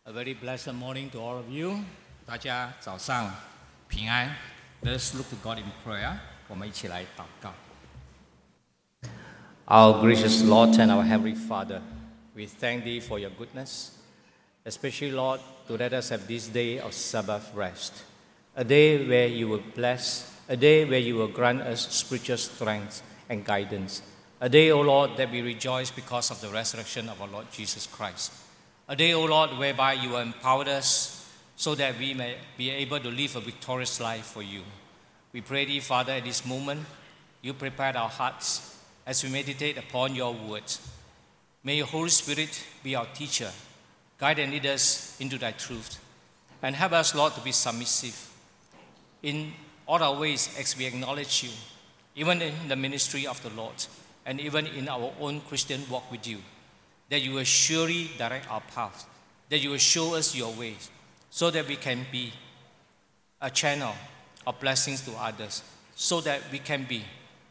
A very blessed morning to all of you. 大家早上平安。Let's look to God in prayer. 我们一起来祷告。Our gracious Lord and our Heavenly Father, we thank Thee for Your goodness, especially Lord, to let us have this day of Sabbath rest, a day where You will bless, a day where You will grant us spiritual strength and guidance, a day, O Lord, that we rejoice because of the resurrection of our Lord Jesus Christ. A day, O Lord, whereby You empowered us so that we may be able to live a victorious life for You. We pray Thee, Father, at this moment, You prepare our hearts as we meditate upon Your words. May Your Holy Spirit be our teacher, guide and lead us into Thy truth, and help us, Lord, to be submissive in all our ways as we acknowledge You, even in the ministry of the Lord, and even in our own Christian walk with You, that You will surely direct our path, that You will show us Your ways, so that we can be a channel of blessings to others, so that we can be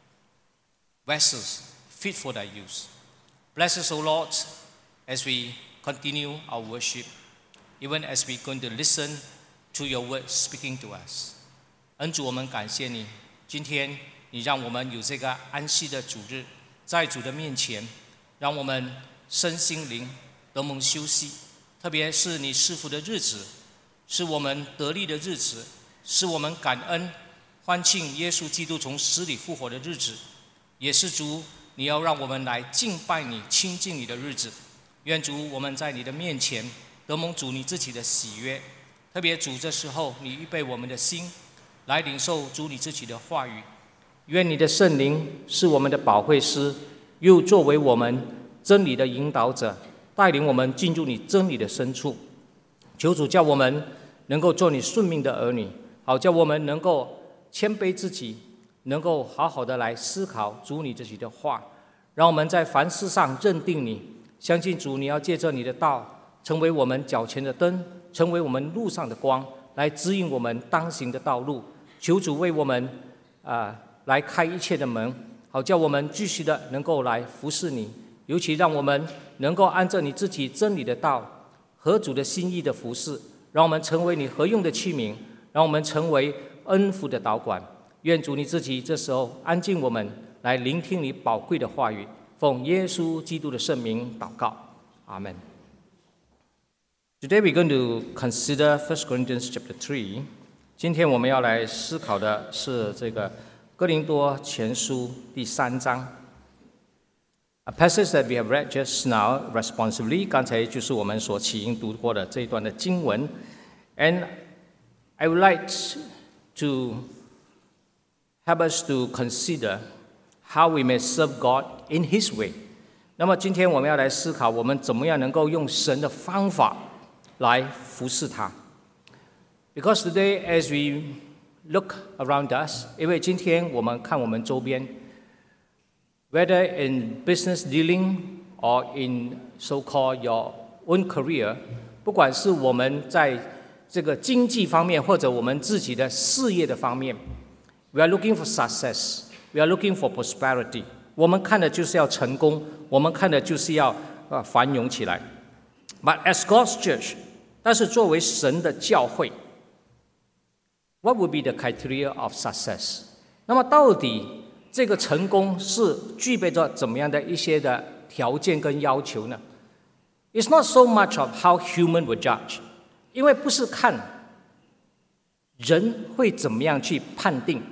vessels fit for Thy use. Bless us, O Lord, as we continue our worship, even as we're going to listen to Your word speaking to us. 恩主，我们感谢你，今天你让我们有这个安息的主日，在主的面前，让我们身心灵得蒙休息，特别是你赐福的日子，是我们得力的日子，是我们感恩欢庆耶稣基督从死里复活的日子，也是主你要让我们来敬拜你、亲近你的日子。愿主我们在你的面前得蒙主你自己的喜悦，特别主这时候你预备我们的心来领受主你自己的话语。愿你的圣灵是我们的保惠师，又作为我们真理的引导者，带领我们进入你真理的深处。求主叫我们能够做你顺命的儿女，好叫我们能够谦卑自己，能够好好的来思考主你自己的话，让我们在凡事上认定你，相信主你要借着你的道成为我们脚前的灯，成为我们路上的光，来指引我们当行的道路。求主为我们来开一切的门，好叫我们继续的能够来服侍你，尤其让我们能够按照你自己真理的道合主的心意的服侍，让我们成为你合用的器皿，让我们成为恩福的导管。愿主你自己这时候安静我们，来聆听你宝贵的话语，奉耶稣基督的圣名祷告，阿们。Today we're going to consider 1 Corinthians chapter 3. 今天我们要来思考的是这个哥林多前书第3章。A passage that we have read just now responsively, 刚才就是我们所起因读过的这一段的经文。And I would like to help us to consider how we may serve God in His way. 那么今天我们要来思考，我们怎么样能够用神的方法来服侍他。Because today, as we look around us, 因为今天我们看我们周边 whether in business dealing or in so-called your own career, 不管是我们在这个经济方面，或者我们自己的事业的方面 we are looking for success, we are looking for prosperity. 我们看的就是要成功，我们看的就是要繁荣起来。But as God's church, 但是作为神的教会，What would be the criteria of success? 那么到底这个成功是具备着怎么样的一些的条件跟要求呢？ It's not so much of how human would judge, 因为不是看人会怎么样去判定，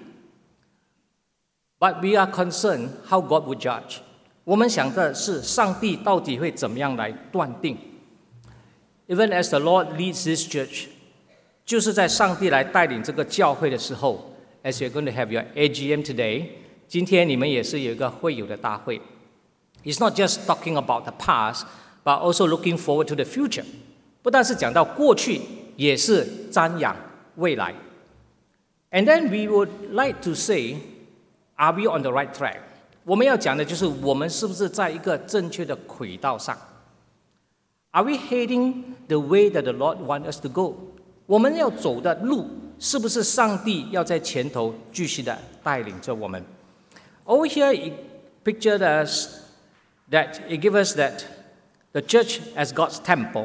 But we are concerned how God would judge. 我们想的是上帝到底会怎么样来断定。 Even as the Lord leads this church, 就是在上帝来带领这个教会的时候 ，as you're going to have your AGM today， 今天你们也是有一个会友的大会。It's not just talking about the past, but also looking forward to the future。不但是讲到过去，也是瞻仰未来。And then we would like to say, are we on the right track？ 我们要讲的就是我们是不是在一个正确的轨道上 ？Are we heading the way that the Lord wants us to go？我们要走的路，是不是上帝要在前头继续的带领着我们 ？Over here, it pictured us that it gives us that the church as God's temple，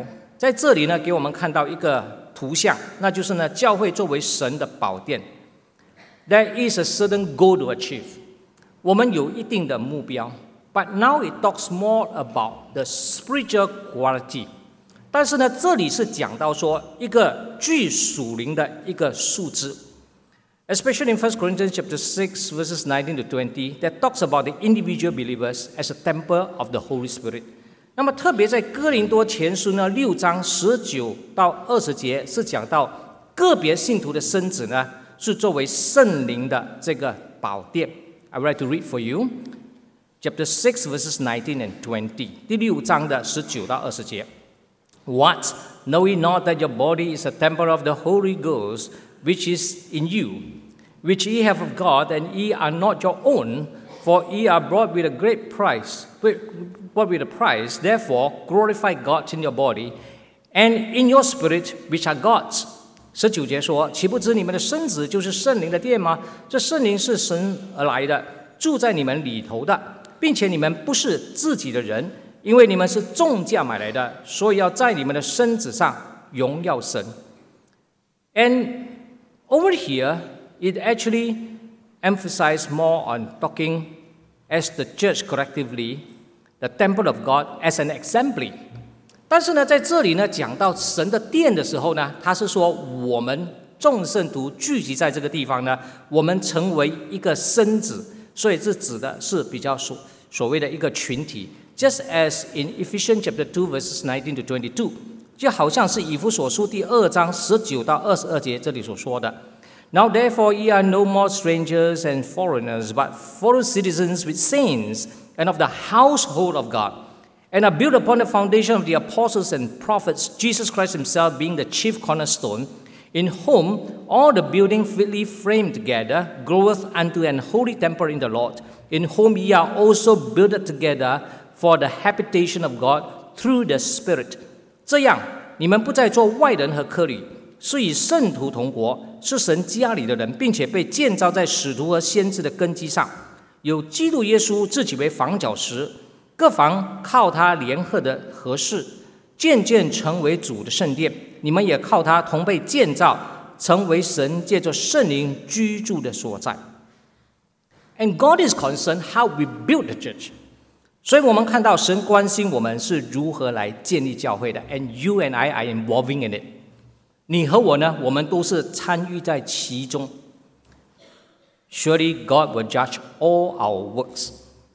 在这里呢，给我们看到一个图像，那就是呢，教会作为神的宝殿。There is a certain goal to achieve. 我们有一定的目标 ，but now it talks more about the spiritual quality. 但是呢，这里是讲到说一个具属灵的一个素质。Especially in 1 Corinthians chapter 6, verses 19 to 20, that talks about the individual believers as a temple of the Holy Spirit. 那么特别在哥林多前书呢6章19到20节是讲到个别信徒的身子呢是作为圣灵的这个宝殿。I would like to read for you chapter 6 verses 19 and 20. 第6章的19到20节。What? Know ye not that your body is a temple of the Holy Ghost, which is in you, which ye have of God, and ye are not your own, for ye are bought with a great price. Bought with a price, therefore glorify God in your body, and in your spirit, which are God's. 19节说：岂不知你们的身子就是圣灵的殿吗？这圣灵是神而来的，住在你们里头的，并且你们不是自己的人，因为你们是重价买来的，所以要在你们的身子上荣耀神。And over here, it actually emphasized more on talking as the church collectively, the temple of God as an assembly. 但是呢，在这里呢，讲到神的殿的时候呢，他是说我们众圣徒聚集在这个地方呢，我们成为一个身子，所以这指的是比较所谓的一个群体。Just as in Ephesians chapter 2 verses 19 to 22, 就好像是以弗所书第2章19到22节这里所说的。Now therefore ye are no more strangers and foreigners, but fellow citizens with saints and of the household of God, and are built upon the foundation of the apostles and prophets, Jesus Christ himself being the chief cornerstone, in whom all the building fitly framed together groweth unto an holy temple in the Lord, in whom ye are also builded together for the habitation of God through the Spirit. 这样，你们不再做外人和客旅，是与圣徒同国，是神家里的人，并且被建造在使徒和先知的根基上，有基督耶稣自己为房角石，各房靠他联合的合适，渐渐成为主的圣殿。你们也靠他同被建造，成为神借着圣灵居住的所在。And God is concerned how we build the church. 所以我们看到神关心我们是如何来建立教会的 ，and you and I are involving in it. 你和我呢，我们都是参与在其中。Surely God will judge all our works.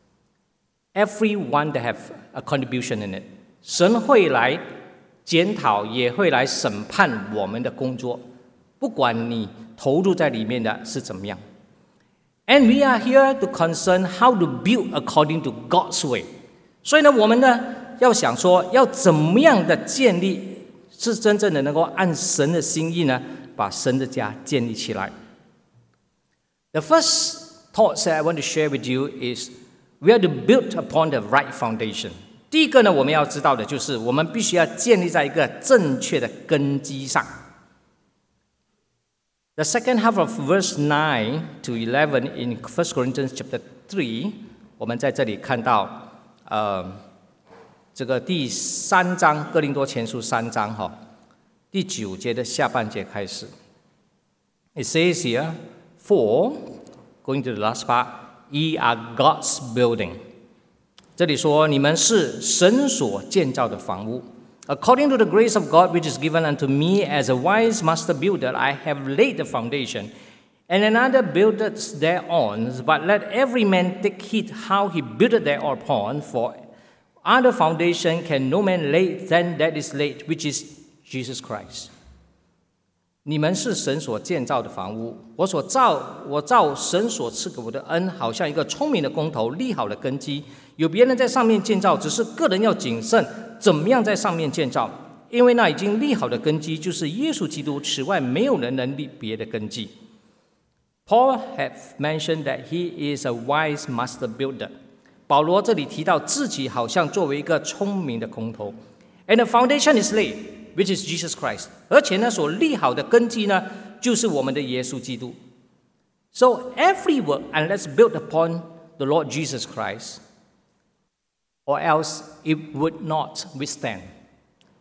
Everyone that have a contribution in it. 神会来检讨，也会来审判我们的工作，不管你投入在里面的是怎么样。And we are here to concern how to build according to God's way. 所以呢，我们呢要想说，要怎么样的建立，是真正的能够按神的心意呢，把神的家建立起来。The first thoughts that I want to share with you is we are to build upon the right foundation. 第一个呢，我们要知道的就是，我们必须要建立在一个正确的根基上。The second half of verse 9 to 11 in 1 Corinthians chapter 3, 我们在这里看到，这个第3章哥林多前书3章第9节的下半节开始。It says here, for, going to the last part, ye are God's building. 这里说，你们是神所建造的房屋。According to the grace of God which is given unto me as a wise master builder, I have laid the foundation, and another buildeth thereon. But let every man take heed how he buildeth thereupon, for other foundation can no man lay than that is laid, which is Jesus Christ. 你们是神所建造的房屋，我照神所赐给我的恩，好像一个聪明的工头立好了根基。有别人在上面建造，只是个人要谨慎，怎么样在上面建造？因为那已经立好的根基就是耶稣基督，此外没有人能立别的根基。Paul have mentioned that he is a wise master builder. 保罗这里提到自己好像作为一个聪明的工头 ，and the foundation is laid, which is Jesus Christ. 而且呢，所立好的根基呢，就是我们的耶稣基督。So every work unless built upon the Lord Jesus Christ, or else it would not withstand.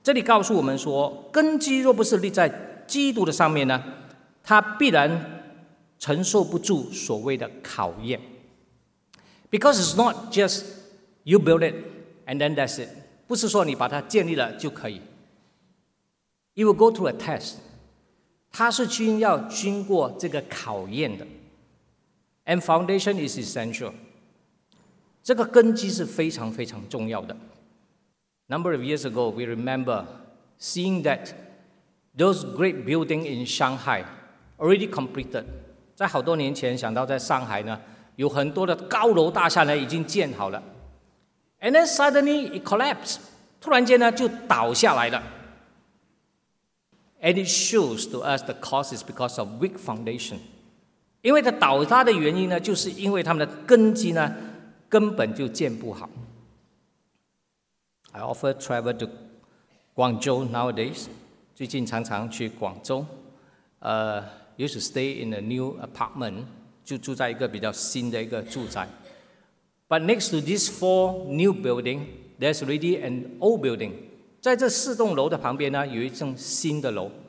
这里告诉我们说，根基若不是立在基督的上面呢，它必然承受不住所谓的考验。Because it's not just you build it and then that's it， 不是说你把它建立了就可以。You will go through a test， 它是要经过这个考验的。And foundation is essential， 这个根基是非常非常重要的。Number of years ago, we remember seeing that those great buildings in Shanghai already completed。在好多年前，想到在上海呢，有很多的高楼大厦呢已经建好了。And then suddenly it collapsed， 突然间呢就倒下来了。And it shows to us the cause is because of weak foundation。因为它倒塌的原因呢，就是因为他们的根基呢根本就建不好。I often travel to Guangzhou nowadays， 最近常常去广州。Used to stay in a new apartment， 就住在一个比较新的一个住宅。But next to these 4 new buildings, there's already an old building。在这4栋楼的旁边呢，有一栋新的楼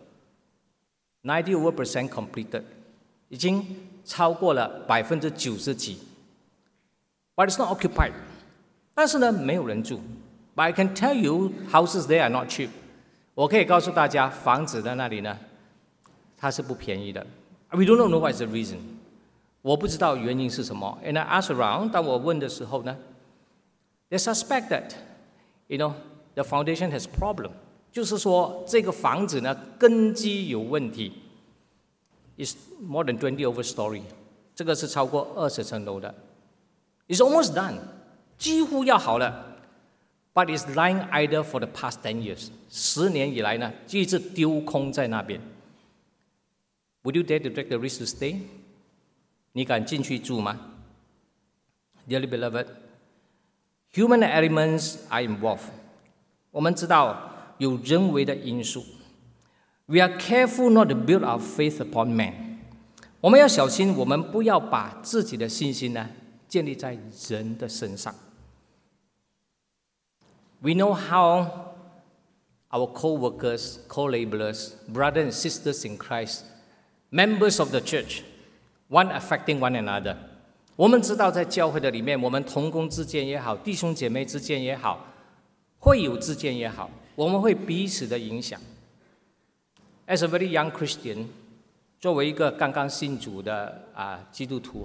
，90% completed， 已经超过了90%几。But it's not occupied， 但是呢，没有人住。But I can tell you, houses there are not cheap。我可以告诉大家，房子在那里呢，它是不便宜的。We don't know what is the reason。我不知道原因是什么。And I ask around， 当我问的时候呢 ，they suspect that, the foundation has problem， 就是说这个房子呢根基有问题。It's more than 20 over story， 这个是超过20层楼的。It's almost done， 几乎要好了。But it's lying idle for the past 10 years， 10年以来呢，就一直丢空在那边。Would you dare to take the risk to stay？ 你敢进去住吗 ？Dearly beloved, human elements are involved。我们知道有人为的因素。We are careful not to build our faith upon man。我们要小心，我们不要把自己的信心呢建立在人的身上。We know how our co-workers, co-laborers, brothers and sisters in Christ, members of the church, one affecting one another。我们知道在教会的里面，我们同工之间也好，弟兄姐妹之间也好，会友之间也好，我们会彼此的影响。As a very young Christian， 作为一个刚刚信主的基督徒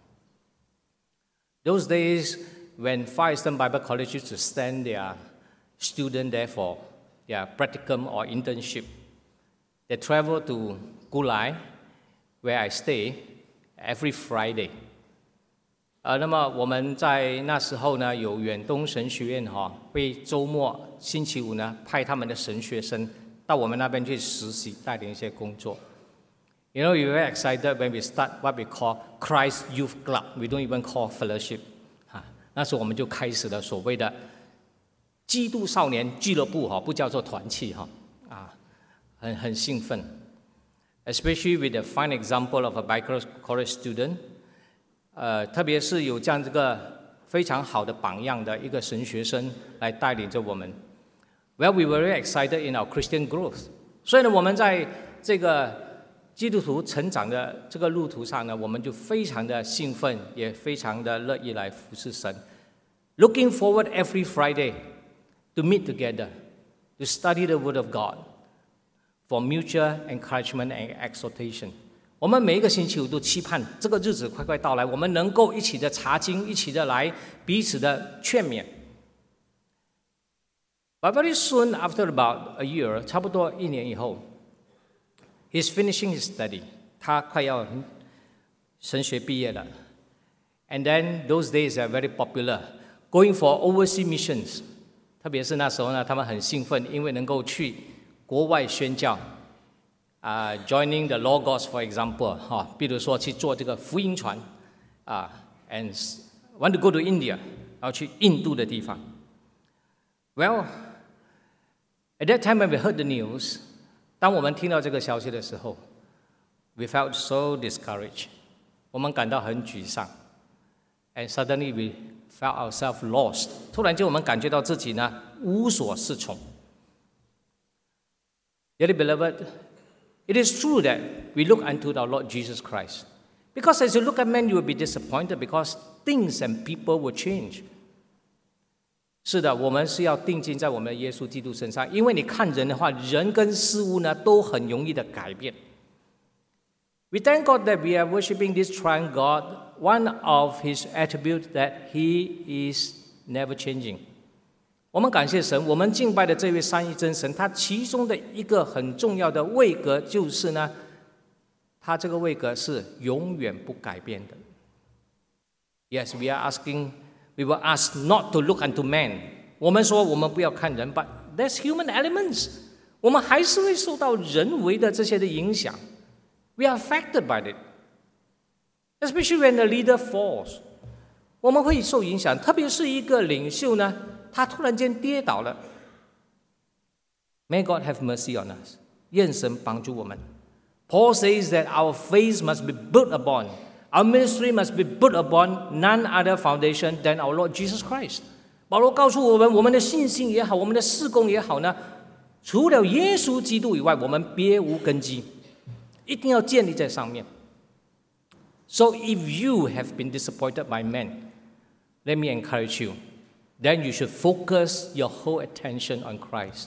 ，those days when Far Eastern Bible College used to send their student there for their practicum or internship, they travel to Gulai, where I stay, every Friday。那么我们在那时候呢，有远东神学院会周末星期五呢派他们的神学生到我们那边去实习，带领一些工作。We were very excited when we start what we call Christ Youth Club. We don't even call fellowship。那时候我们就开始了所谓的基督少年俱乐部不叫做团契很兴奋。Especially with the fine example of a Bible college student， 特别是有这样这个非常好的榜样的一个神学生来带领着我们。Well, we were very excited in our Christian growth。所以呢，我们在这个基督徒成长的这个路途上呢，我们就非常的兴奋，也非常的乐意来服侍神。Looking forward every Friday to meet together, to study the Word of God。For mutual encouragement and exhortation， 我们每一个星期五都期盼这个日子快快到来，我们能够一起的查经，一起的来彼此的劝勉。But very soon after about a year， 差不多1年以后 ，he's finishing his study， 他快要神学毕业了。And then those days are very popular, going for overseas missions。特别是那时候呢，他们很兴奋，因为能够去国外宣教，joining the Logos for example， 比如说去做这个福音传，and want to go to India， 要去印度的地方。Well, at that time when we heard the news， 当我们听到这个消息的时候 ，we felt so discouraged， 我们感到很沮丧。And suddenly we felt ourselves lost， 突然间我们感觉到自己呢无所适从。 Dearly beloved, it is true that we look unto our Lord Jesus Christ. Because as you look at men, you will be disappointed because things and people will change. 是的，我们是要定睛在我们的耶稣基督身上，因为你看人的话，人跟事物呢都很容易的改变。We thank God that we are worshiping this triune God. One of His attributes that He is never changing. 我们感谢神，我们敬拜的这位三一真神，他其中的一个很重要的位格就是呢，他这个位格是永远不改变的。Yes, we were asked not to look unto man. 我们说我们不要看人 ，but there's human elements. 我们还是会受到人为的这些的影响。We are affected by it, especially when the leader falls. 我们会受影响，特别是一个领袖呢，他突然间跌倒了。May God have mercy on us. 愿神帮助我们。Paul says that our faith must be built upon, our ministry must be built upon none other foundation than our Lord Jesus Christ. 保罗告诉我们，我们的信心也好，我们的事工也好呢，除了耶稣基督以外，我们别无根基。一定要建立在上面。So if you have been disappointed by men, let me encourage you. Then you should focus your whole attention on Christ.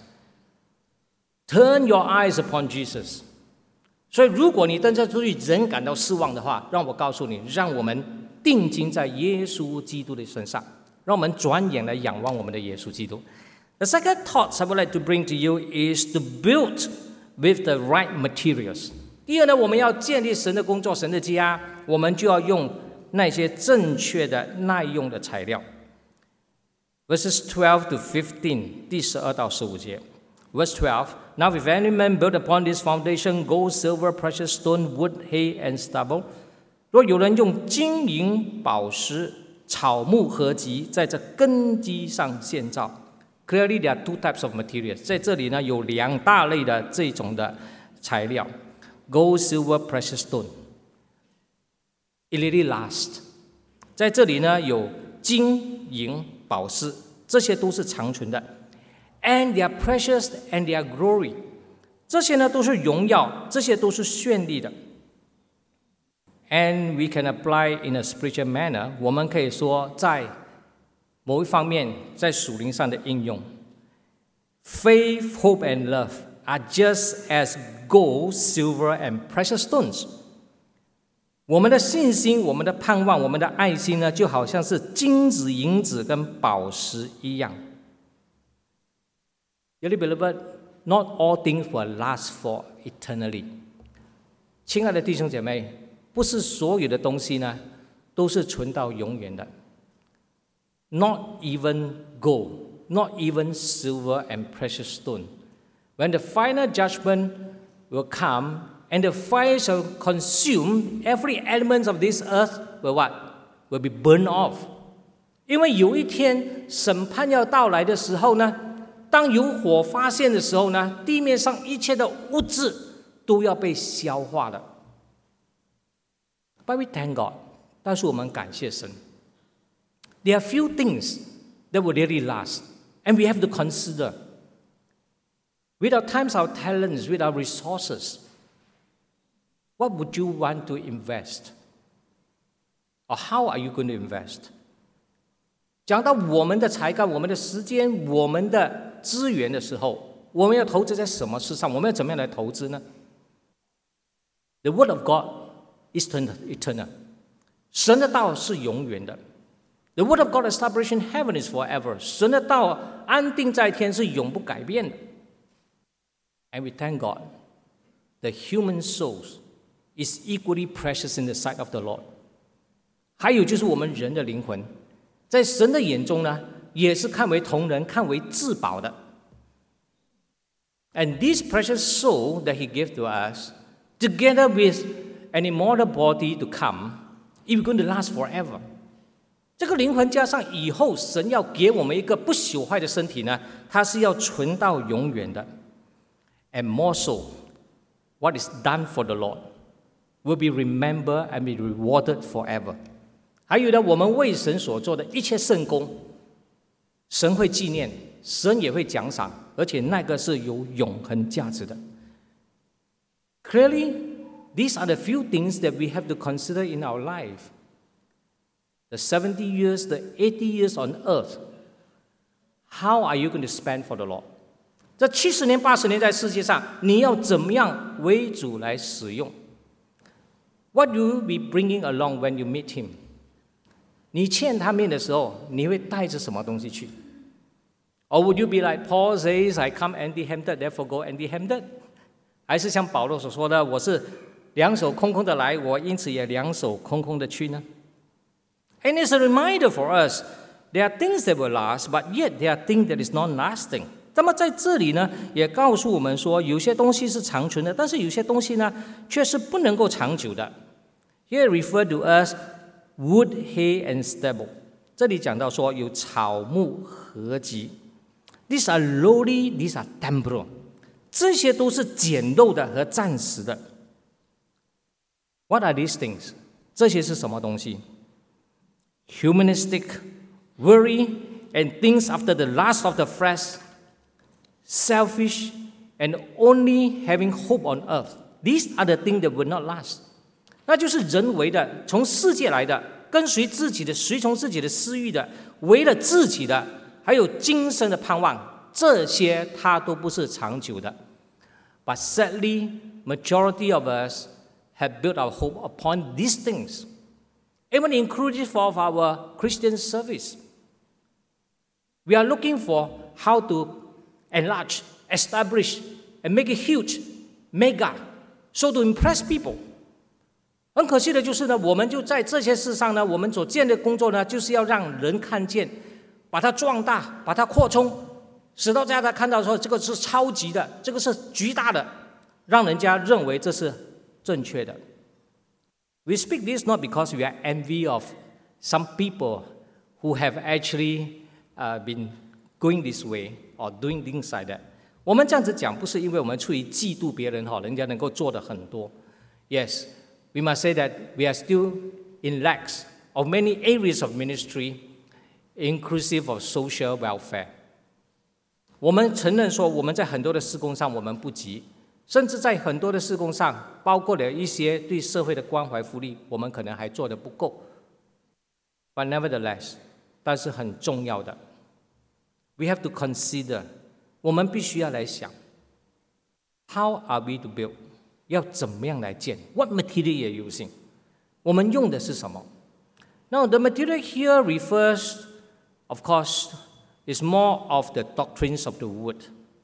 Turn your eyes upon Jesus. 所以，如果你真正对人感到失望的话，让我告诉你，让我们定睛在耶稣基督的身上，让我们转眼来仰望我们的耶稣基督。The second thought I would like to bring to you is to build with the right materials. 第二呢，我们要建立神的工作、神的家，我们就要用那些正确的、耐用的材料。Verses 12 to 15， 第12到15节。Verse 12. Now if any man build upon this foundation gold, silver, precious stone, wood, hay, and stubble. 若有人用金银、宝石、草木合集，在这根基上建造。Clearly, there are two types of materials. 在这里呢，有两大类的这种的材料。Gold, silver, precious stone. It really lasts. 在这里呢，有金银、宝石，这些都是长存的。And they are precious and they are glory. 这些呢都是荣耀，这些都是绚丽的。And we can apply in a spiritual manner. 我们可以说在某一方面，在属灵上的应用。Faith, hope, and love are just as gold, silver, and precious stones. 我们的信心、我们的盼望、我们的爱心呢，就好像是金子、银子跟宝石一样。Dearly beloved, not all things will last for eternally. 亲爱的弟兄姐妹，不是所有的东西呢，都是存到永远的。Not even gold, not even silver and precious stone. When the final judgment will come, and the fire shall consume every element of this earth, will what? Will be burned off. 因为有一天审判要到来的时候呢，当有火发现的时候呢，地面上一切的物质都要被消化了。But we thank God. 但是我们感谢神。There are few things that will really last, and we have to consider. With our times, our talents, with our resources, what would you want to invest? Or how are you going to invest? 讲到我们的才干、我们的时間、我们的资源的时候，我们要投资在什么事上？我们要怎么样来投资呢？ The word of God is eternal. 神的道是永远的。The word of God established in heaven is forever. 神的道安定在天，是永不改变的。And we thank God, the human souls is equally precious in the sight of the Lord. 还有就是我们人的灵魂，在神的眼中呢，也是看为同仁、看为至宝的。And this precious soul that He gave to us, together with an immortal body to come, is going to last forever. 这个灵魂加上以后神要给我们一个不朽坏的身体呢，它是要存到永远的。And more so, what is done for the Lord will be remembered and be rewarded forever. 还有呢，我们为神所做的一切圣功，神会纪念，神也会奖赏，而且那个是有永恒价值的。 Clearly, these are the few things that we have to consider in our life. The 70 years, the 80 years on earth, how are you going to spend for the Lord? 这70年、80年在世界上，你要怎么样为主来使用？ What will you be bringing along when you meet him? 你见他面的时候，你会带着什么东西去？ Or would you be like Paul says, I come empty-handed, therefore go empty-handed? 还是像保罗所说的，我是两手空空的来，我因此也两手空空的去呢？ And it's a reminder for us, there are things that will last, but yet there are things that is not lasting. 那么在这里呢，也告诉我们说，有些东西是长存的，但是有些东西呢，却是不能够长久的。Here refer to us wood, hay, and stubble. 这里讲到说有草木禾秸。These are lowly, these are temporal. 这些都是简陋的和暂时的。What are these things? 这些是什么东西？ Humanistic, worry, and things after the lust of the flesh, selfish, and only having hope on earth. These are the things that will not last. 那就是人为的，从世界来的，跟随自己的，随从自己的私欲的，为了自己的，还有今生的盼望，这些它都不是长久的。But sadly, majority of us have built our hope upon these things, even inclusive of our Christian service. We are looking for how to enlarge, establish, and make it huge, mega, so to impress people. 很可惜的就是呢，我们就在这些事上呢，我们所建的工作呢，就是要让人看见，把它壮大，把它扩充，使到大家看到说这个是超级的，这个是巨大的，让人家认为这是正确的。We speak this not because we are envy of some people who have actually been going this way or doing things like that. 我们这样子讲，不是因为我们出于嫉妒别人哈，人家能够做的很多。Yes, we must say that we are still in lacks of many areas of ministry, inclusive of social welfare. 我们承认说，我们在很多的事工上我们不及，甚至在很多的事工上，包括了一些对社会的关怀福利，我们可能还做得不够。But nevertheless, 但是很重要的 ，we have to consider， 我们必须要来想 ，how are we to build？ 要怎么样来建 ？What material are you using？ 我们用的是什么 ？Now the material here refers, of course, is more of the doctrines of the wood.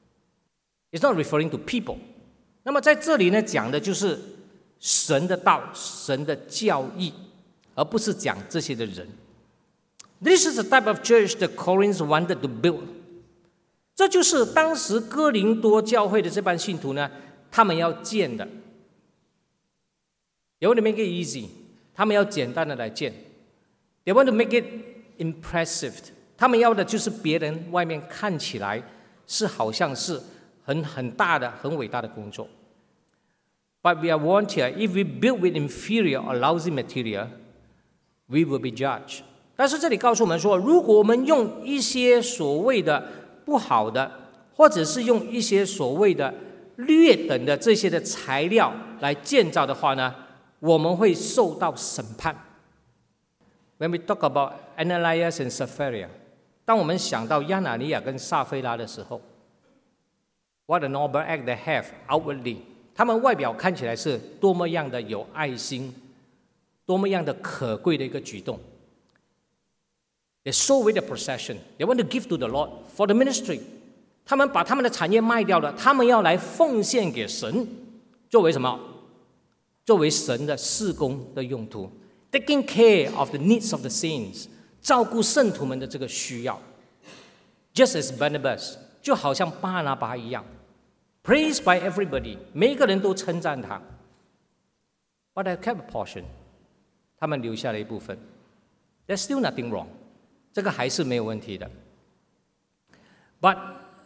It's not referring to people. 那么在这里呢，讲的就是神的道、神的教义，而不是讲这些的人。This is the type of church that Corinthians wanted to build. 这就是当时哥林多教会的这班信徒呢，他们要建的。They want to make it easy. 他们要简单的来建。They want to make it impressive. 他们要的就是别人外面看起来是好像是很大的、很伟大的工作。But we are warned here, if we build with inferior or lousy material, we will be judged. 但是这里告诉我们说，如果我们用一些所谓的不好的，或者是用一些所谓的劣等的这些的材料来建造的话呢，我们会受到审判。When we talk about Ananias and Sapphira, 当我们想到亚拿尼亚跟撒非拉的时候 ，What a noble act they have outwardly， 他们外表看起来是多么样的有爱心，多么样的可贵的一个举动。They sold away the possession. They want to give to the Lord for the ministry. 他们把他们的产业卖掉了，他们要来奉献给神，作为什么？作为神的事工的用途。Taking care of the needs of the saints， 照顾圣徒们的这个需要。Just as Barnabas， 就好像巴拿巴一样 ，praised by everybody， 每一个人都称赞他。But I kept a portion， 他们留下了一部分。There's still nothing wrong， 这个还是没有问题的。But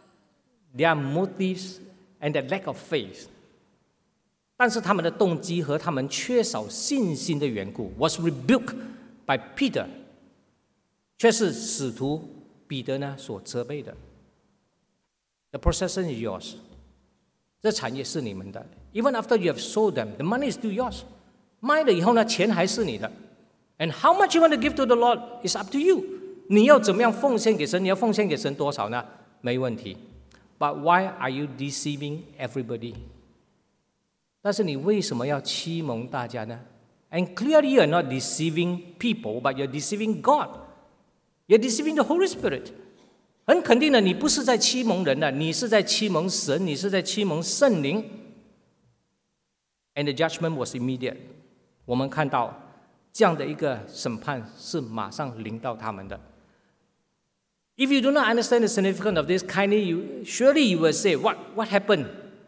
their motives and their lack of faith， 但是他们的动机和他们缺少信心的缘故 ，was rebuked by Peter， 却是使徒彼得呢所责备的。The possession is yours， 这产业是你们的。Even after you have sold them, the money is still yours. 卖了以后呢，钱还是你的。And how much you want to give to the Lord is up to you. 你要怎么样奉献给神？你要奉献给神多少呢？没问题。But why are you deceiving everybody? 但是你为什么要欺蒙大家呢？ And clearly you are not deceiving people, but you're deceiving God. You're deceiving the Holy Spirit. 很肯定的，你不是在欺蒙人的，你是在欺蒙神，你是在欺蒙圣灵。And the judgment was immediate. 我们看到这样的一个审判是马上临到他们的。If you do not understand the significance of this, surely you will say, what happened?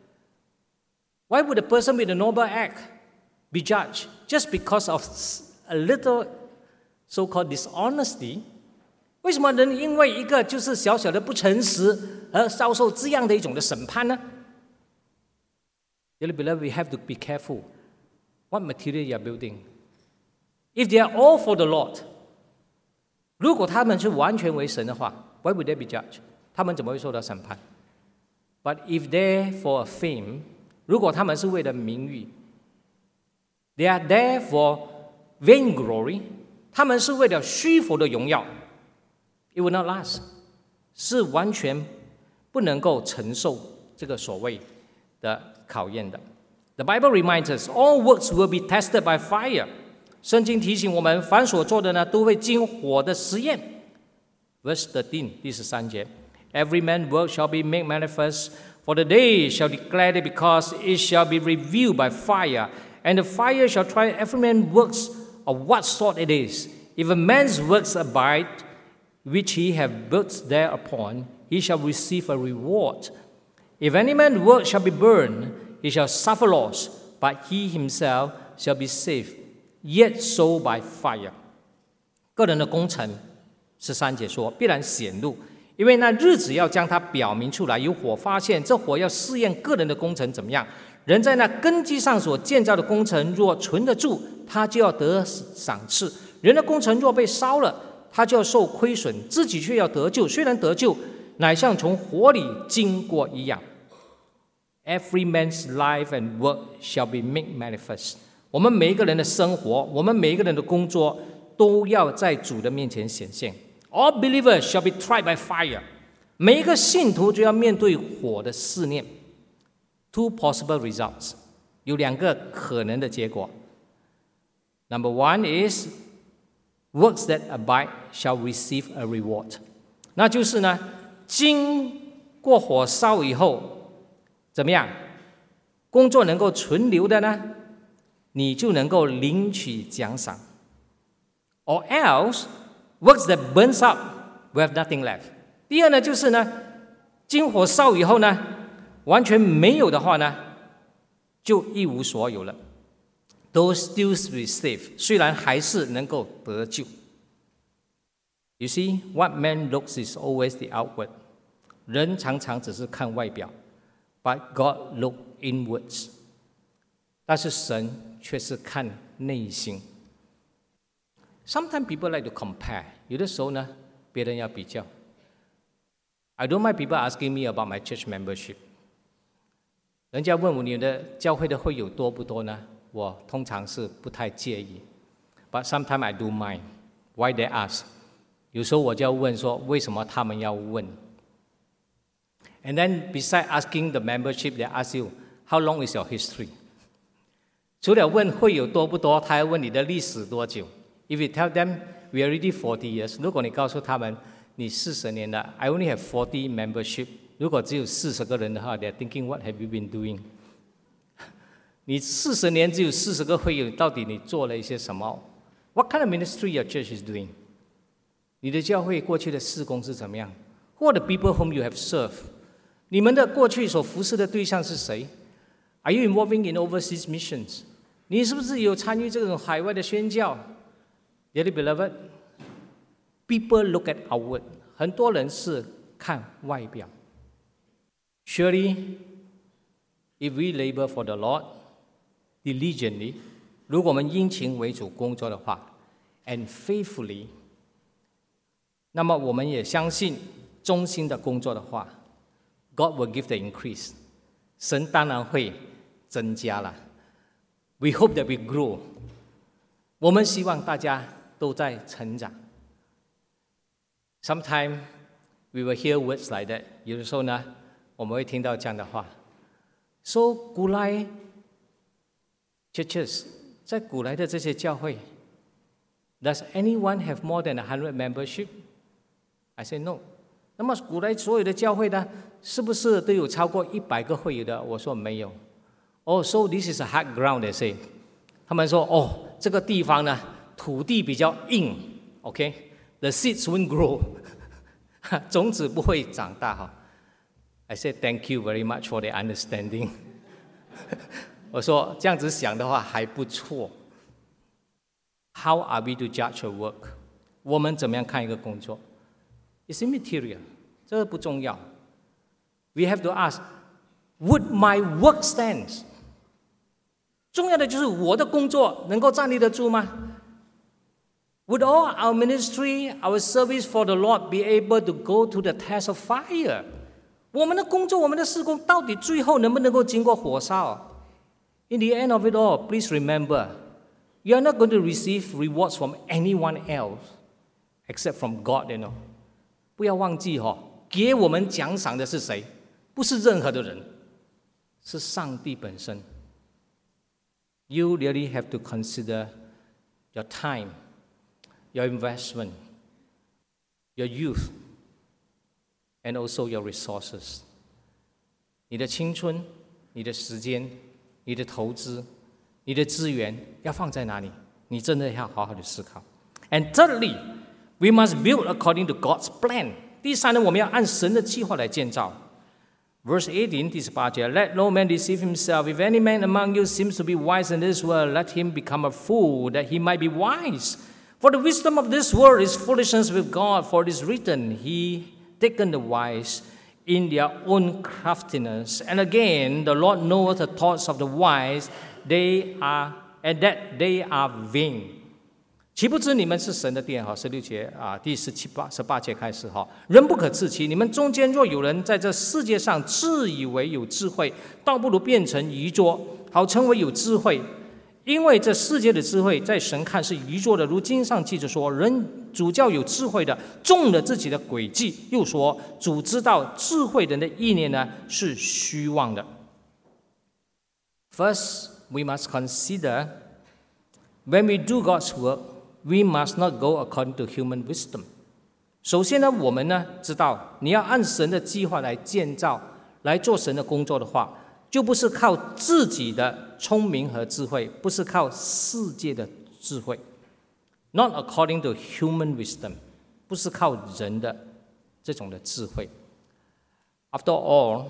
Why would a person with a noble act be judged just because of a little so-called dishonesty? 为什么人因为一个就是小小的不诚实而遭受这样的一种的审判呢？ Dearly beloved, we have to be careful what material you are building. If they are all for the Lord, 如果他们是完全为神的话 why would they be judged? 他们怎么会受到审判？ But if they're for a fame, 如果他们是为了名誉 they are there for vainglory, 他们是为了虚浮的荣耀 it will not last, 是完全不能够承受这个所谓的考验的。 The Bible reminds us, all works will be tested by fire. 圣经提醒我们，凡所做的呢，都会经火的实验。Verse 13, 第13节 Every man's work shall be made manifest, for the day shall declare it, because it shall be revealed by fire, and the fire shall try every man's works of what sort it is. If a man's works abide, which he have built thereupon, he shall receive a reward. If any man's work shall be burned, he shall suffer loss, but he himself shall be saved, yet so by fire. 个人的工程13节说必然显露，因为那日子要将它表明出来，有火发现，这火要试验个人的工程怎么样。人在那根基上所建造的工程若存得住，他就要得赏赐；人的工程若被烧了，他就要受亏损，自己却要得救，虽然得救，乃像从火里经过一样。Every man's life and work shall be made manifest. 我们每一个人的生活，我们每一个人的工作，都要在主的面前显现。All believers shall be tried by fire. 每一个信徒就要面对火的试炼。Two possible results. 有两个可能的结果。Number one is works that abide shall receive a reward. 那就是呢，经过火烧以后，怎么样？工作能够存留的呢，你就能够领取奖赏。Or else, works that burns up will have nothing left. 第二呢，就是呢，经火烧以后呢，完全没有的话呢，就一无所有了。Those still be saved, 虽然还是能够得救。You see, what man looks is always the outward. 人常常只是看外表 ，but God look inwards. 但是神却是看内心。Sometimes people like to compare. 有的时候呢，别人要比较。I don't mind people asking me about my church membership. 人家问我你的教会的会友多不多呢？我通常是不太介意。But sometimes I do mind. Why they ask? 有时候我就要问说，为什么他们要问 ？And then beside asking the membership, they ask you, how long is your history? 除了问会友多不多，他还问你的历史多久。If you tell them we are already 40 years, 如果你告诉他们你40年了 I only have 40 membership. 如果只有40个人的话 they're thinking, what have you been doing? 你40年只有40个会友，到底你做了一些什么 ？What kind of ministry your church is doing? 你的教会过去的事工是怎么样 ？Who are the people whom you have served? 你们的过去所服侍的对象是谁 ？Are you involving in overseas missions? 你是不是有参与这种海外的宣教 ？Dearly beloved, people look at outward. 很多人是看外表。Surely, if we labor for the Lord diligently, 如果我们殷勤为主工作的话 ，and faithfully, 那么我们也相信忠心的工作的话 ，God will give the increase. 神当然会增加了。We hope that we grow. 我们希望大家都在成长。Sometimes we will hear words like that. 有的时候呢，我们会听到这样的话。So 古来 churches 在古来的这些教会 ，Does anyone have more than 100 membership? I say no. 那么古来所有的教会呢，是不是都有超过100个会友的？我说没有。Oh, so this is a hard ground, they say. 他们说，哦，这个地方呢，土地比较硬 ，OK? The seeds won't grow. 种子不会长大哈。I said thank you very much for the understanding. 我说这样子想的话还不错。How are we to judge a work? 我们怎么样看一个工作 ？It's immaterial. 这个不重要。We have to ask, would my work stand? 重要的就是我的工作能够站立得住吗 ？Would all our ministry, our service for the Lord be able to go to the test of fire? 我们的工作，我们的事工，到底最后能不能够经过火烧 ？In the end of it all, please remember, you are not going to receive rewards from anyone else except from God, you know. 不要忘记给我们奖赏的是谁？不是任何的人，是上帝本身。You really have to consider your time, your investment, your youth, and also your resources. 你的青春、你的时间、你的投资、你的资源要放在哪里？你真的要好好的思考。And thirdly, we must build according to God's plan. 第三呢，我们要按神的计划来建造。Verse 18, 第18节 Let no man deceive himself. If any man among you seems to be wise in this world, let him become a fool, that he might be wise. For the wisdom of this world is foolishness with God, for it is written, He taken the wise in their own craftiness. And again, the Lord knoweth the thoughts of the wise, and that they are vain. 岂不知你们是神的殿16节第18节开始人不可自欺，你们中间若有人在这世界上自以为有智慧，倒不如变成愚拙，好成为有智慧。因为这世界的智慧在神看是愚拙的，如经上记着说，人主教有智慧的中了自己的诡计，又说主知道智慧人的意念呢是虚妄的。First, we must consider when we do God's work, we must not go according to human wisdom. 首先呢，我们呢知道，你要按神的计划来建造，来做神的工作的话，就不是靠自己的聪明和智慧，不是靠世界的智慧。Not according to human wisdom， 不是靠人的这种的智慧。After all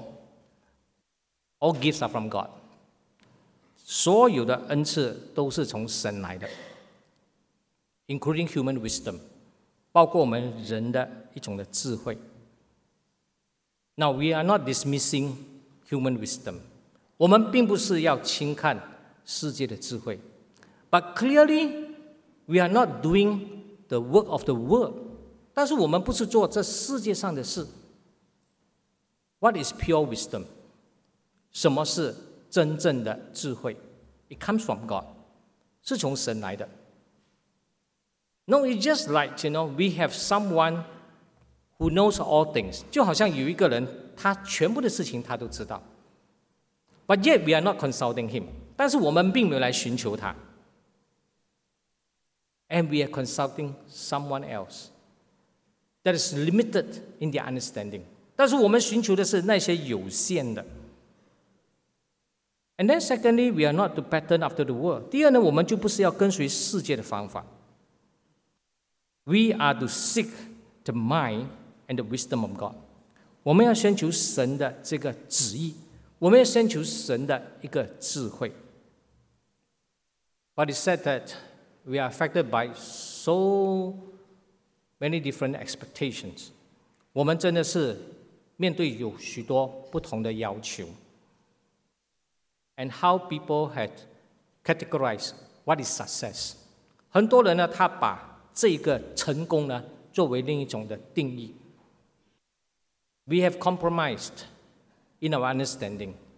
gifts are from God. 所有的恩赐都是从神来的。Including human wisdom， 包括我们人的一种的智慧。Now we are not dismissing human wisdom， 我们并不是要轻看世界的智慧 ，but clearly we are not doing the work of the world。但是我们不是做这世界上的事。What is pure wisdom？ 什么是真正的智慧 ？It comes from God， 是从神来的。No, it's just like, we have someone who knows all things. 就好像有一个人，他全部的事情他都知道。But yet we are not consulting him. 但是我们并没有来寻求他。And we are consulting someone else that is limited in their understanding. 但是我们寻求的是那些有限的。And then secondly, we are not to pattern after the world. 第二呢，我们就不是要跟随世界的方法。We are to seek the mind and the wisdom of God. 我们要寻求神的这个旨意，我们要寻求神的一个智慧。But it's said that we are affected by so many different expectations. 我们真的是面对有许多不同的要求。And how people had categorized what is success. 很多人呢，他把这个成功呢，作为另一种的定义。We have compromised in our understanding.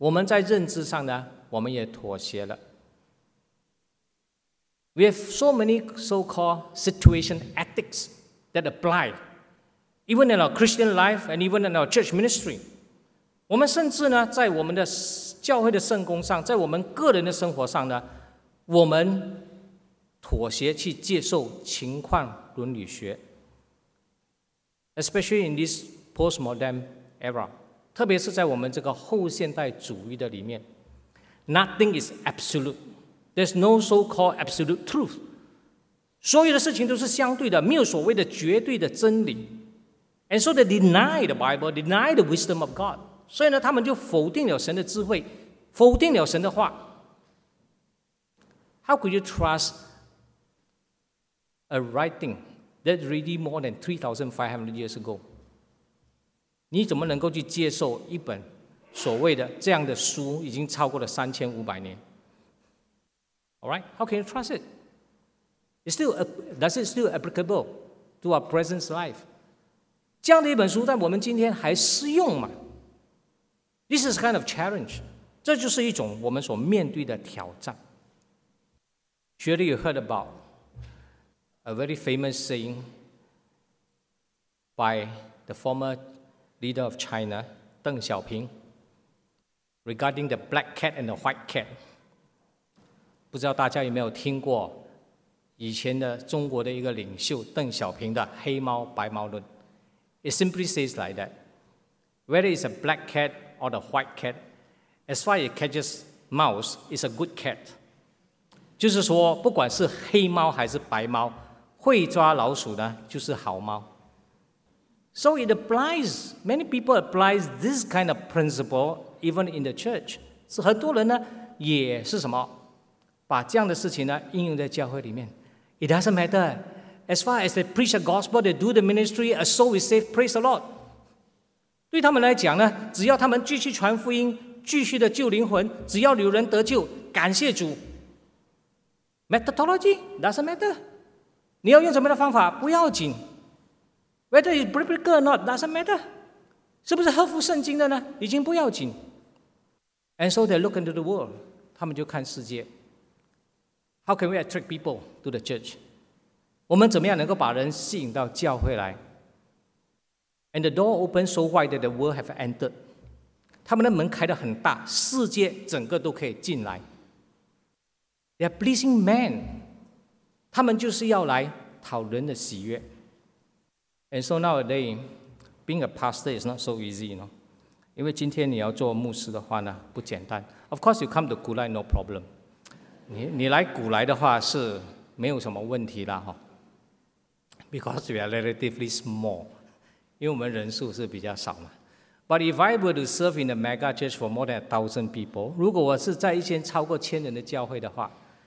我们在认知上呢，我们也妥协了。We have so many so-called situation ethics that apply, even in our Christian life and even in our church ministry. 我们甚至呢，在我们的教会的圣工上，在我们个人的生活上呢，我们妥协去接受情况伦理学 ，especially in this postmodern era， 特别是在我们这个后现代主义的里面 ，nothing is absolute. There's no so-called absolute truth. 所有的事情都是相对的，没有所谓的绝对的真理。And so they deny the Bible, deny the wisdom of God. 所以呢，他们就否定了神的智慧，否定了神的话。How could you trust a writing that read more than 3,500 years ago? 你怎么能够去接受一本所谓的这样的书，已经超过了3500年？ All right, how can you trust it? Does it still applicable to our present life? 这样的一本书在我们今天还适用吗？ This is kind of challenge. 这就是一种我们所面对的挑战。Surely you heard about a very famous saying by the former leader of China, Deng Xiaoping, regarding the black cat and the white cat. 不知道大家有没有听过以前的中国的一个领袖邓小平的黑猫白猫论 It simply says like that. Whether it's a black cat or the white cat, as far as it catches mouse, it's a good cat. 就是说，不管是黑猫还是白猫，会抓老鼠呢，就是好猫。So it applies, many people applies this kind of principle even in the church. 是很多人呢，也是什么？把这样的事情呢应用在教会里面。It doesn't matter. As far as they preach the gospel, they do the ministry, a soul is saved, praise the Lord. 对他们来讲呢，只要他们继续传福音，继续的救灵魂，只要有人得救，感谢主。Methodology doesn't matter. 你要用什么样的方法不要紧。Whether it's biblical or not doesn't matter. 是不是合乎圣经的呢？已经不要紧。And so they look into the world. 他们就看世界。How can we attract people to the church? 我们怎么样能够把人吸引到教会来 ？And the door opens so wide that the world have entered. 他们的门开得很大，世界整个都可以进来。They are pleasing men. 他们就是要来讨人的喜悦。And so nowadays, being a pastor is not so easy,因为今天你要做牧师的话呢，不简单。Of course, you come to Kulai, no problem. 你来古来的话是没有什么问题啦哈 ，because we are relatively small， 因为我们人数是比较少嘛。But if I were to serve in a mega church for more than 1,000 people， 如果我是在一间超过1000人的教会的话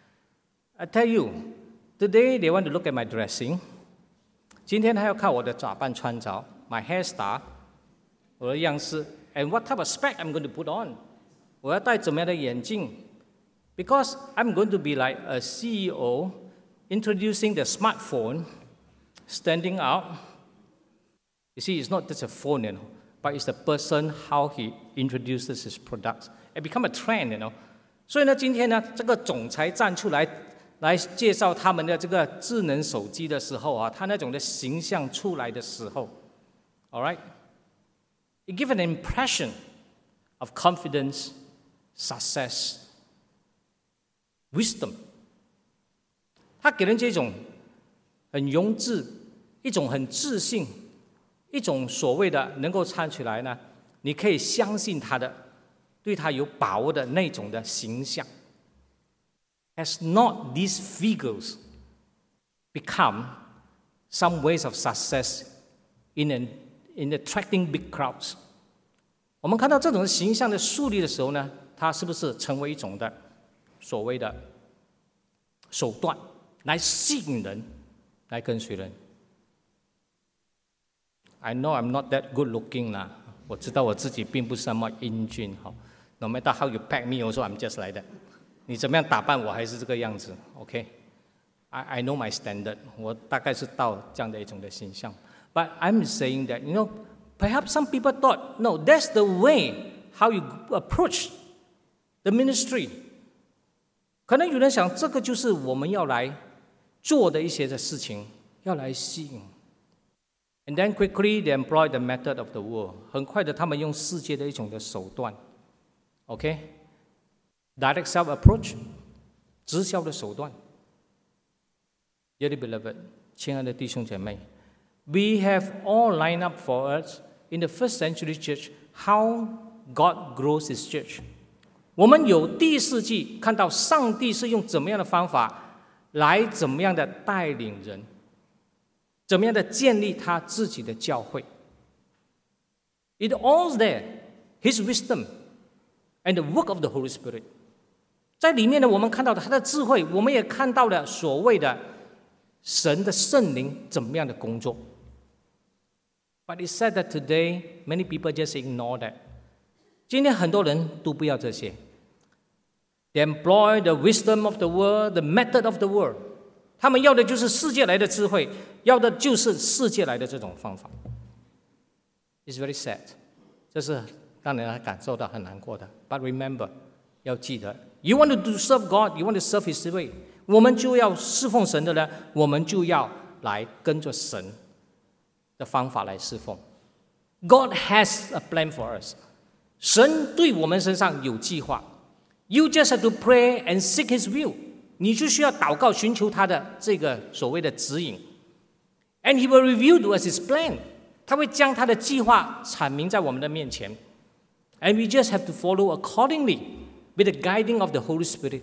，I tell you, today they want to look at my dressing， 今天他要看我的打扮穿着 ，my hairstyle， 我的样式 ，and what type of spec I'm going to put on， 我要戴怎么样的眼镜。Because I'm going to be like a CEO introducing the smartphone, standing out. You see, it's not just a phone, but it's the person how he introduces his products. It become a trend, 所以呢，今天呢，这个总裁站出来介绍他们的这个智能手机的时候啊，他那种的形象出来的时候 ，all right, it gives an impression of confidence, success.Wisdom， 他给人这种很勇志，一种很自信，一种所谓的能够唱起来呢，你可以相信他的，对他有把握的那种的形象。Has not these figures become some ways of success in attracting big crowds？ 我们看到这种形象的树立的时候呢，它是不是成为一种的？所谓的手段来吸引人，来跟随人。I know I'm not that good looking 啦，我知道我自己并不是那么英俊哈。No matter how you pack me, also I'm just like that。你怎么样打扮我还是这个样子 ，OK？I know my standard， 我大概是到这样的一种的形象。But I'm saying that perhaps some people thought, no, that's the way how you approach the ministry。可能有人想，这个就是我们要来做的一些的事情，要来吸引。And then quickly they employ the method of the world。很快的，他们用世界的一种的手段 ，OK，direct sales approach， 直销的手段。Dearly beloved， 亲爱的弟兄姐妹 ，we have all lined up for us in the first century church how God grows His church。我们有第一世纪看到上帝是用怎么样的方法来怎么样的带领人，怎么样的建立他自己的教会。It all's there, His wisdom and the work of the Holy Spirit。在里面呢，我们看到的他的智慧，我们也看到了所谓的神的圣灵怎么样的工作。But it's said that today many people just ignore that。今天很多人都不要这些。They employ the wisdom of the world, the method of the world。他们要的就是世界来的智慧，要的就是世界来的这种方法。It's very sad。这是让人感受到很难过的。But remember， 要记得 ，You want to serve God, you want to serve His way。我们就要侍奉神的呢，我们就要来跟着神的方法来侍奉。God has a plan for us。神对我们身上有计划。You just have to pray and seek His will。你就需要祷告，寻求他的这个所谓的指引。And He will reveal to us His plan。他会将他的计划阐明在我们的面前。And we just have to follow accordingly with the guiding of the Holy Spirit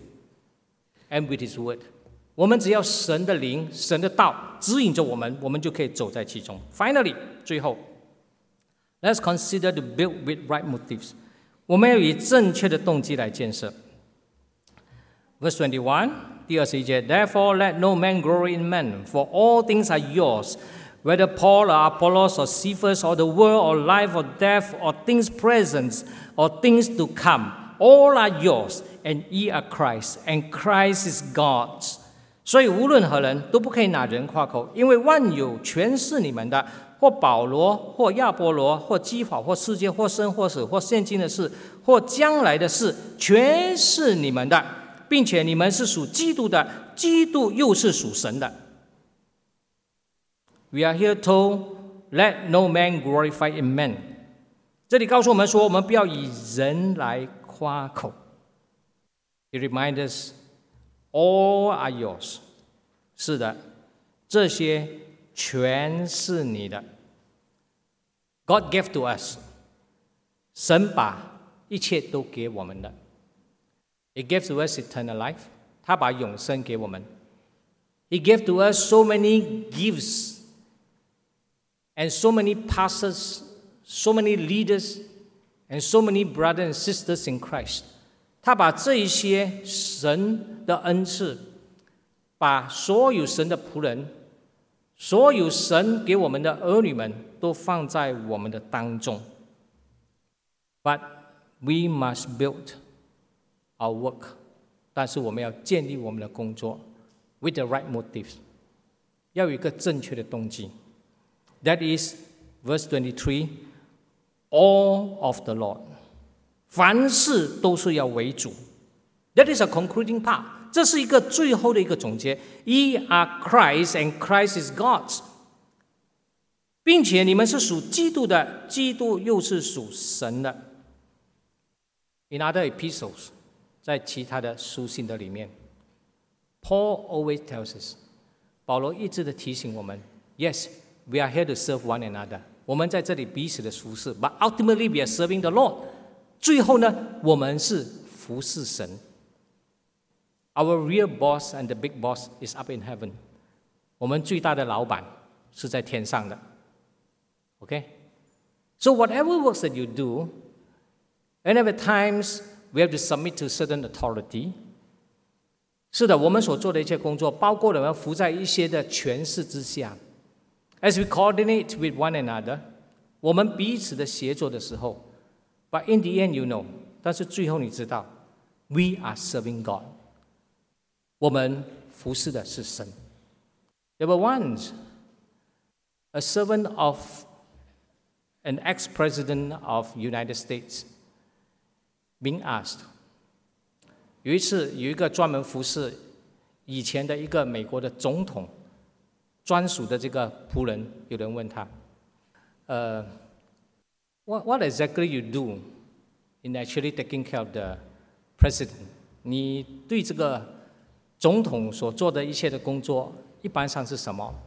and with His word。我们只要神的灵、神的道指引着我们，我们就可以走在其中。Finally， 最后 ，Let's consider to build with right motives。我们要以正确的动机来建设。Verse 21， 第21节 ，Therefore let no man glory in man, for all things are yours, whether Paul or Apollos or Cephas or the world or life or death or things present or things to come, all are yours, and ye are Christ, and Christ is God's。所以无论何人都不可以拿人夸口，因为万有全是你们的。或保罗，或亚波罗，或基法，或世界，或生或死，或现今的事，或将来的事，全是你们的，并且你们是属基督的，基督又是属神的。We are here told, let no man glorify in man。这里告诉我们说，我们不要以人来夸口。It reminds us, all are yours。是的，这些全是你的。God gave to us， 神把一切都给我们的。He gave to us eternal life， 他把永生给我们。He gave to us so many gifts and so many pastors, so many leaders, and so many brothers and sisters in Christ。他把这一些神的恩赐，把所有神的仆人，所有神给我们的儿女们都放在我们的当中。But we must build our work， 但是我们要建立我们的工作 with the right motives， 要有一个正确的动机。That is verse 23, all of the Lord， 凡事都是要为主。That is a concluding part， 这是一个最后的一个总结。Ye are Christ and Christ is God's， 并且你们是属基督的，基督又是属神的。In other epistles， 在其他的书信的里面 ，Paul always tells us， 保罗一直的提醒我们 ，Yes, we are here to serve one another。我们在这里彼此的服侍 ，But ultimately we are serving the Lord。最后呢，我们是服侍神。Our real boss and the big boss is up in heaven。我们最大的老板是在天上的。Okay? So whatever works that you do, and at times we have to submit to certain authority。是的，我们所做的一切工作，包括我们服在一些的权势之下。As we coordinate with one another， 我们彼此的协作的时候 ，But in the end, you know， 但是最后你知道 ，We are serving God。我们服侍的是神。There were once a servant of an ex-president of United States being asked, 有一次有一个专门服侍以前的一个美国的总统专属的这个仆人，有人问他，what exactly you do in actually taking care of the president？ 你对这个总统所做的一切的工作一般上是什么？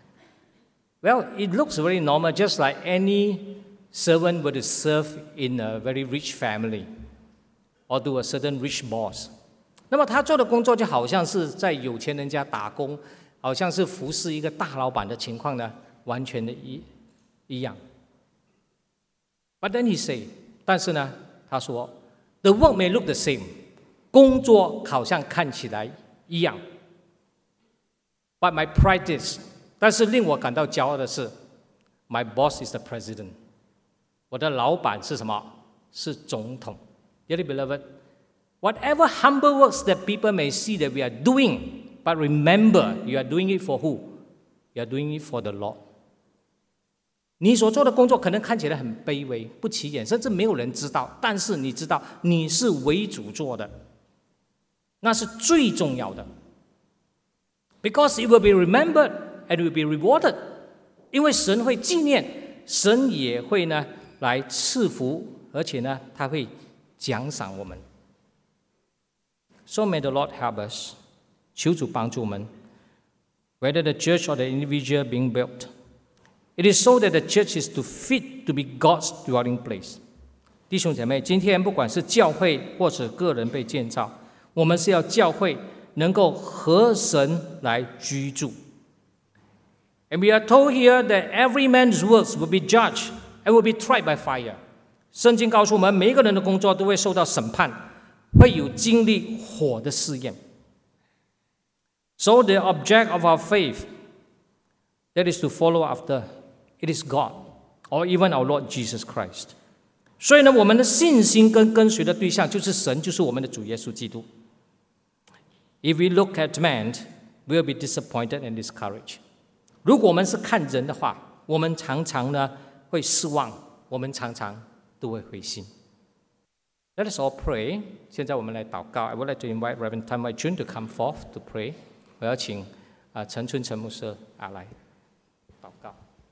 Well, it looks very normal, just like any servant would serve in a very rich family or to a certain rich boss. 那么他做的工作就好像是在有钱人家打工，好像是服侍一个大老板的情况呢，完全的一样。But then he say， 但是呢，他说 ，the work may look the same， 工作好像看起来一样。But my pride is， 但是令我感到骄傲的是 ，my boss is the president， 我的老板是什么？是总统。Dearly beloved，whatever humble works that people may see that we are doing，but remember you are doing it for who？ You are doing it for the Lord。你所做的工作可能看起来很卑微、不起眼，甚至没有人知道，但是你知道你是为主做的，那是最重要的。Because it will be remembered and will be rewarded， 因为神会纪念，神也会呢来赐福，而且呢他会奖赏我们。So may the Lord help us， 求主帮助我们。Whether the church or the individual being built，it is so that the church is to fit to be God's dwelling place。弟兄姐妹，今天不管是教会或者个人被建造，我们是要教会能够合神来居住。And we are told here that every man's works will be judged and will be tried by fire。圣经告诉我们，每一个人的工作都会受到审判，会有经历火的试验。So the object of our faith, that is to follow after。It is God, or even our Lord Jesus Christ. 所以呢，我们的信心跟随的对象就是神，就是我们的主耶稣基督。If we look at man, we will be disappointed and discouraged. 如果我们是看人的话，我们常常呢会失望，我们常常都会灰心。Let us all pray. 现在我们来祷告。I would like to invite Reverend Tan Wai Chun to come forth to pray. 我要请陈春成牧师来祷告。